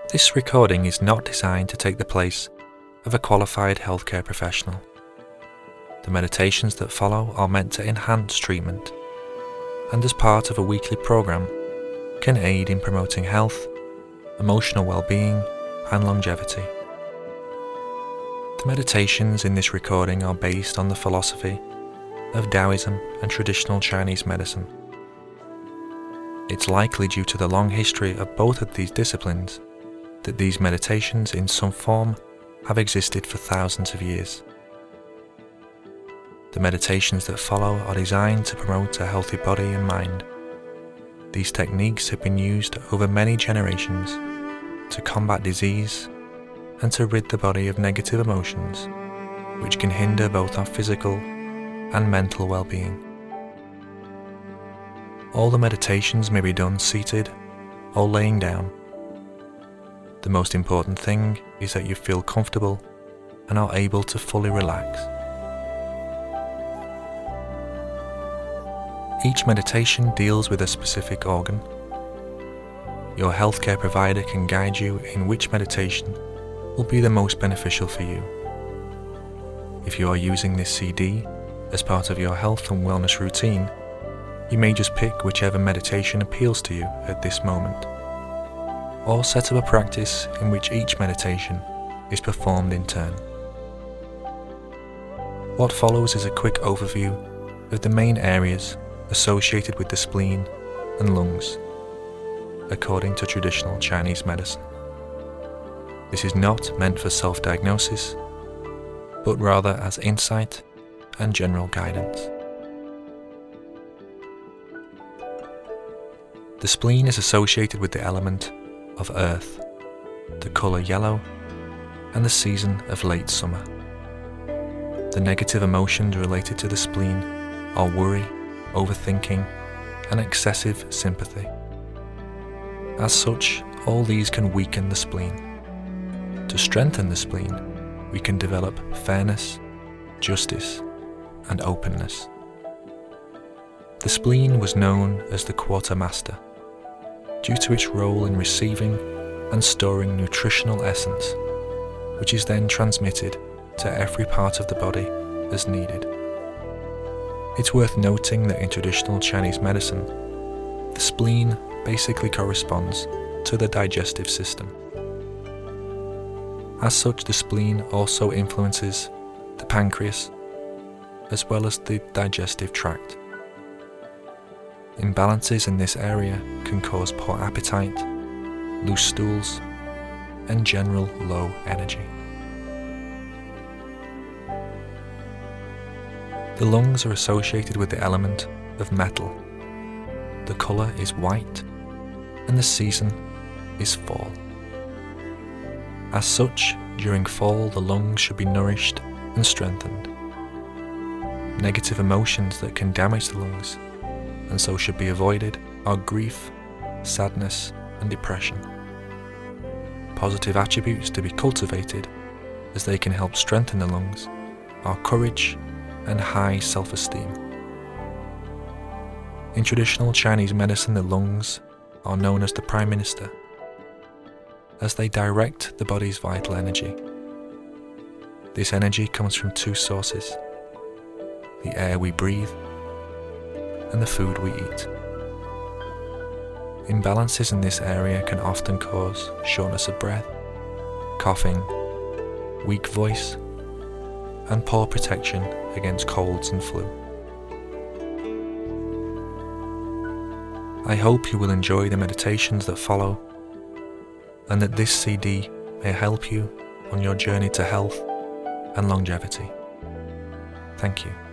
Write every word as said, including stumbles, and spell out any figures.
This recording is not designed to take the place of a qualified healthcare professional. The meditations that follow are meant to enhance treatment, and as part of a weekly program, can aid in promoting health, emotional well-being, and longevity. The meditations in this recording are based on the philosophy of Taoism and traditional Chinese medicine. It's likely due to the long history of both of these disciplines that these meditations in some form have existed for thousands of years. The meditations that follow are designed to promote a healthy body and mind. These techniques have been used over many generations to combat disease and to rid the body of negative emotions, which can hinder both our physical and mental well-being. All the meditations may be done seated or laying down. The most important thing is that you feel comfortable and are able to fully relax. Each meditation deals with a specific organ. Your healthcare provider can guide you in which meditation will be the most beneficial for you. If you are using this C D as part of your health and wellness routine, you may just pick whichever meditation appeals to you at this moment, or set up a practice in which each meditation is performed in turn. What follows is a quick overview of the main areas associated with the spleen and lungs, according to traditional Chinese medicine. This is not meant for self-diagnosis, but rather as insight and general guidance. The spleen is associated with the element of earth, the colour yellow, and the season of late summer. The negative emotions related to the spleen are worry, overthinking, and excessive sympathy. As such, all these can weaken the spleen. To strengthen the spleen, we can develop fairness, justice, and openness. The spleen was known as the quartermaster, due to its role in receiving and storing nutritional essence, which is then transmitted to every part of the body as needed. It's worth noting that in traditional Chinese medicine, the spleen basically corresponds to the digestive system. As such, the spleen also influences the pancreas, as well as the digestive tract. Imbalances in this area can cause poor appetite, loose stools, and general low energy. The lungs are associated with the element of metal. The colour is white, and the season is fall. As such, during fall, the lungs should be nourished and strengthened. Negative emotions that can damage the lungs and so should be avoided are grief, sadness, and depression. Positive attributes to be cultivated, as they can help strengthen the lungs, are courage and high self-esteem. In traditional Chinese medicine, the lungs are known as the Prime Minister, as they direct the body's vital energy. This energy comes from two sources: the air we breathe and the food we eat. Imbalances in this area can often cause shortness of breath, coughing, weak voice, and poor protection against colds and flu. I hope you will enjoy the meditations that follow, and that this C D may help you on your journey to health and longevity. Thank you.